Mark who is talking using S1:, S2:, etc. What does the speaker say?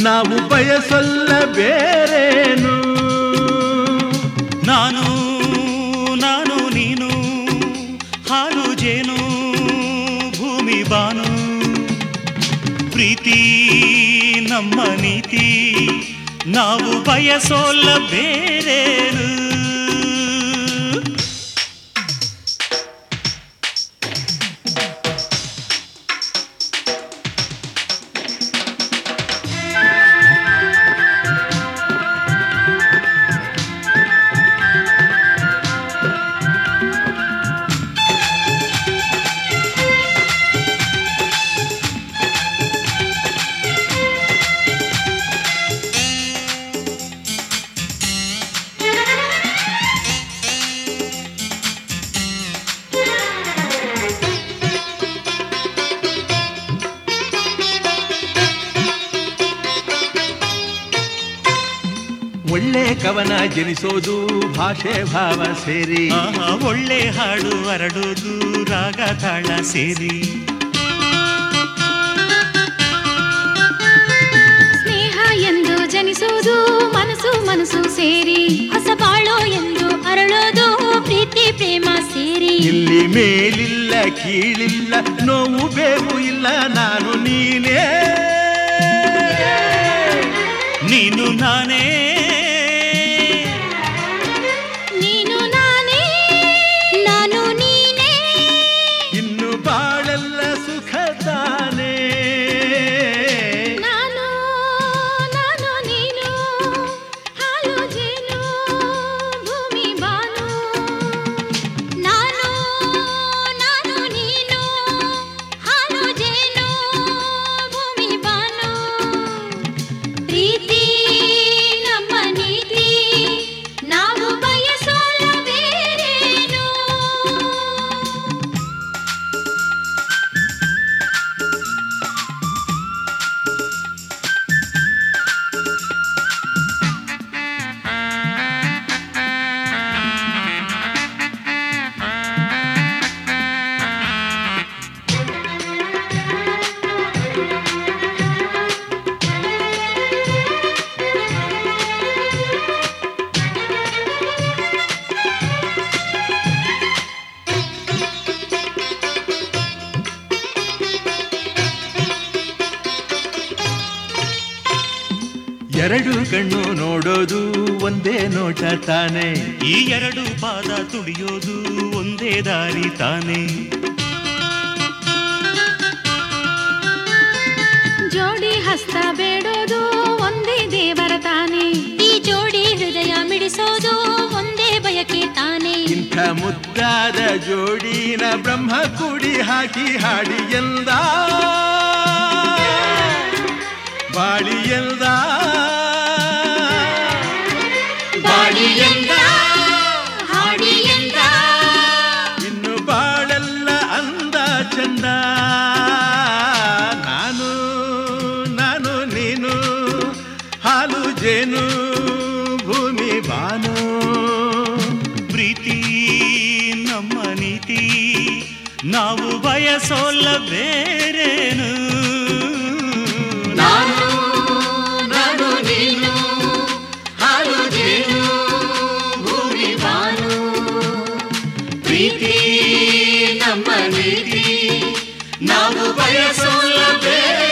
S1: ನಾವು ಬಯಸಲ್ಲ ಬೇರೇನು.
S2: ನಾನು ನಾನು ನೀನು ಹಾಲು ಜೇನು ಭೂಮಿ ಬಾನು ಪ್ರೀತಿ ನಮ್ಮ ನೀತಿ ನಾವು ಬಯಸೋಲ್ಲ ಬೇರೇನು.
S1: ಒಳ್ಳೆ ಕವನ ಜನಿಸೋದು ಭಾಷೆ ಭಾವ ಸೇರಿ,
S2: ಒಳ್ಳೆ ಹಾಡು ಹರಡೋದು ರಾಗ ತಾಳ ಸೇರಿ.
S3: ಸ್ನೇಹ ಎಂದು ಜನಿಸೋದು ಮನಸ್ಸು ಮನಸ್ಸು ಸೇರಿ, ಹೊಸ ಬಾಳೋ ಎಂದು ಅರಳೋದು ಪ್ರೀತಿ ಪ್ರೇಮ ಸೇರಿ.
S1: ಇಲ್ಲಿ ಮೇಲಿಲ್ಲ ಕೀಳಿಲ್ಲ ನೋವು ಬೇವು ಇಲ್ಲ ನಾನು ನೀನೇ
S2: ನೀನು ನಾನೇ
S3: ನೀನು ನಾನೇ ನಾನು ನೀನೇ
S1: ಇನ್ನು ಬಾಳೆಲ್ಲ ಸುಖ ತಾನೇ.
S3: ನಾನು ನಾನು ನೀನು ಹಾಲು ಜೇನು ಭೂಮಿ ಬಾನು. ನಾನು ನಾನು ನೀನು ಹಾಲು ಜೇನು ಭೂಮಿ ಬಾನು ಪ್ರೀತಿ ನಮ್ಮ ನೀತಿ ನಾವು ಬಯಸೋಲ್ಲ ಬೇರೇನು.
S1: ಎರಡು ಕಣ್ಣು ನೋಡೋದು ಒಂದೇ ನೋಟ ತಾನೆ,
S2: ಈ ಎರಡು ಪಾದ ತುಳಿಯೋದು ಒಂದೇ ದಾರಿ ತಾನೆ.
S3: ಜೋಡಿ ಹಸ್ತ ಬೇಡೋದು ಒಂದೇ ದೇವರ ತಾನೆ, ಈ ಜೋಡಿ ಹೃದಯ ಮಿಡಿಸೋದು ಒಂದೇ ಬಯಕೆ ತಾನೆ.
S1: ಇಂಥ ಮುದ್ದಾದ ಜೋಡಿನ ಬ್ರಹ್ಮ ಕೂಡಿ ಹಾಕಿ ಹಾಡಿ ಎಂದ ಬಾಳಿ ಎಂದ
S3: ಬಾಡಿ ಎಂದ ಹಾಡಿ ಎಂದ
S1: ಇನ್ನು ಬಾಳೆಲ್ಲ ಅಂದ ಚಂದ. ನಾನು ನಾನು ನೀನು ಹಾಲು ಜೇನು ಭೂಮಿ ಬಾನು
S2: ಪ್ರೀತಿ ನಮ್ಮ ನೀತಿ ನಾವು ಬಯಸೋಲ್ಲ ಬೇರೇನು.
S3: ನಾನು ನಾನು ನೀನು ಹಾಲು ಜೇನು ಭೂಮಿ ಬಾನು ಪ್ರೀತಿ ನಮ್ಮ ನೀತಿ ನಾವು ಬಯಸೋಲ್ಲ ಬೇರೆ.